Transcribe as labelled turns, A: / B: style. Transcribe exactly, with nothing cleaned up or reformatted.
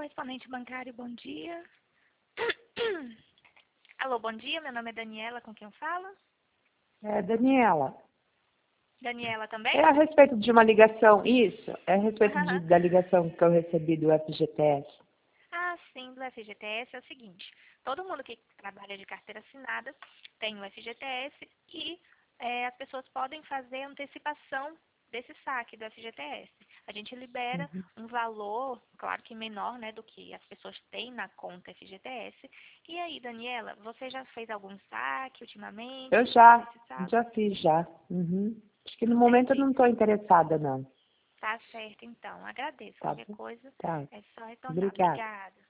A: Correspondente bancário, bom dia. Alô, bom dia, meu nome é Daniela, com quem eu falo?
B: É, Daniela,
A: Daniela também?
B: é a respeito de uma ligação, isso, é a respeito de, da ligação que eu recebi do F G T S.
A: Ah, sim, do F G T S é o seguinte, todo mundo que trabalha de carteira assinada tem o F G T S e é, as pessoas podem fazer antecipação desse saque do F G T S. A gente libera
B: Uhum.
A: um valor, claro que menor, né, do que as pessoas têm na conta F G T S. E aí, Daniela, você já fez algum saque ultimamente?
B: Eu
A: Ficou
B: já,
A: precisado?
B: já fiz já. Uhum. Acho que no momento eu
A: Entendi.
B: não estou interessada, não.
A: Tá certo, então. Agradeço.
B: Tá
A: Qualquer
B: bom?
A: coisa
B: Tá.
A: é só retornar.
B: Obrigada.
A: Obrigada.